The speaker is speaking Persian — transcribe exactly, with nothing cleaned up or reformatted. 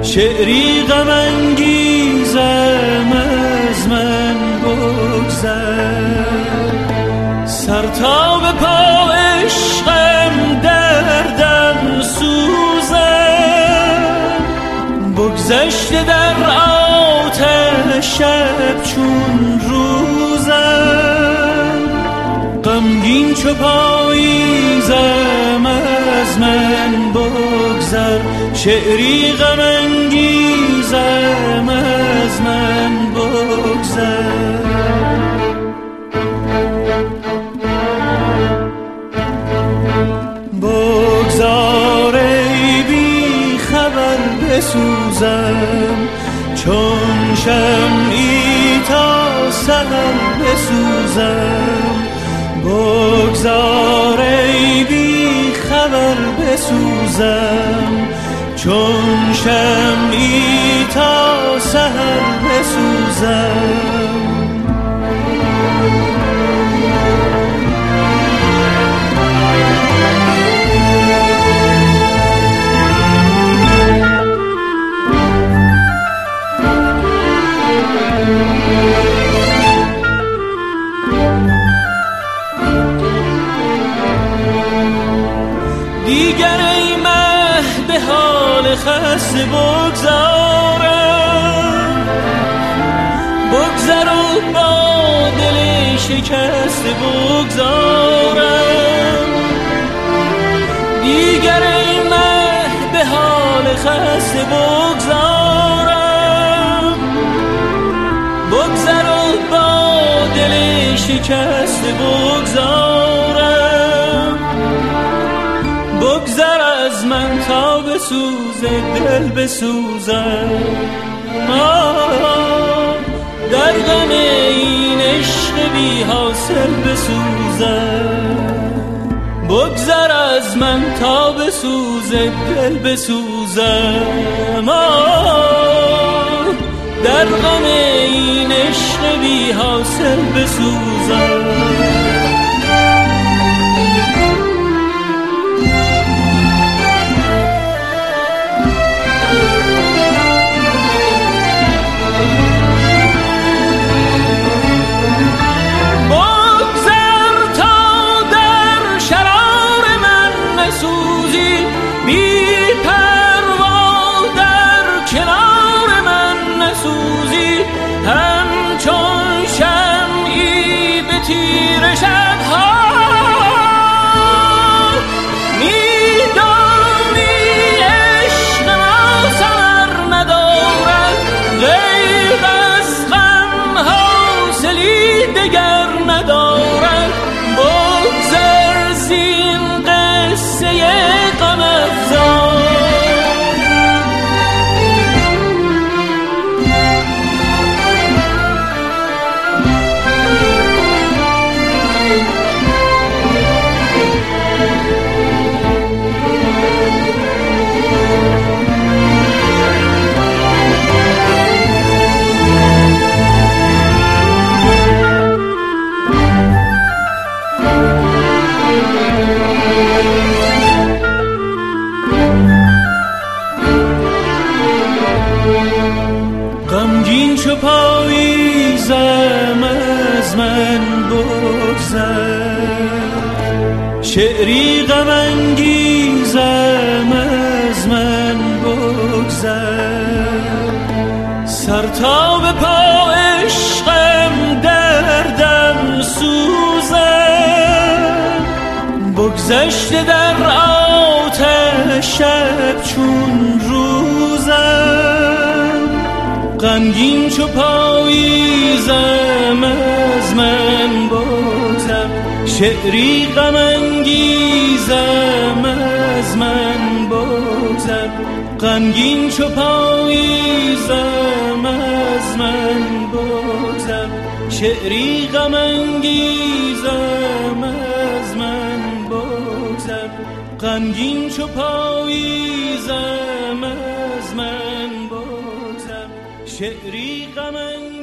شعری غم انگیزم از من بگذر، سر تا به پا عشقم دردم سوزم، بگذشته در آتش شب چون روزم، غمگین چو پاییزم از من بگذر، شعری غم انگیزم از من بگذر. بگذار ای بی خبر بسوزم، چون شمعی تا سحر بسوزم، بگذار ای بی خبر بسوزم، چون شمعی تا سحر بسوزم. دیگر ای مه به حال خسته بگذارم، بگذر و با دل شکسته بگذارم، دیگر ای مه به حال خسته بگذارم، بگذر و با دل شکسته بگذارم، بگذر از من تا بسوزه دل بسوزم، در غم این عشق بی حاصل بسوزم، بگذر از من تا بسوزه دل بسوزم، در غم این عشق بی حاصل بسوزم. همچون شمعی به تیر شبها میدانی عشق ما ثمر ندارد، غیر از غم حاصلی دگر ندارد، بگذر زین قصه غم افزار. غمگین چو پاییزم از من بگذر، شعری غم انگیزم از من بگذر، سر تا به پا عشقم دردم سوزم، بگذشته در آتش شب چون روزم، غمگین چو پاییزم از من بگذر، شعری غم انگیزم از من بگذر، غمگین چو پاییزم از من بگذر، شعری غم انگیزم از من بگذر، غمگین چو پاییزم از من بگذر، شعری غم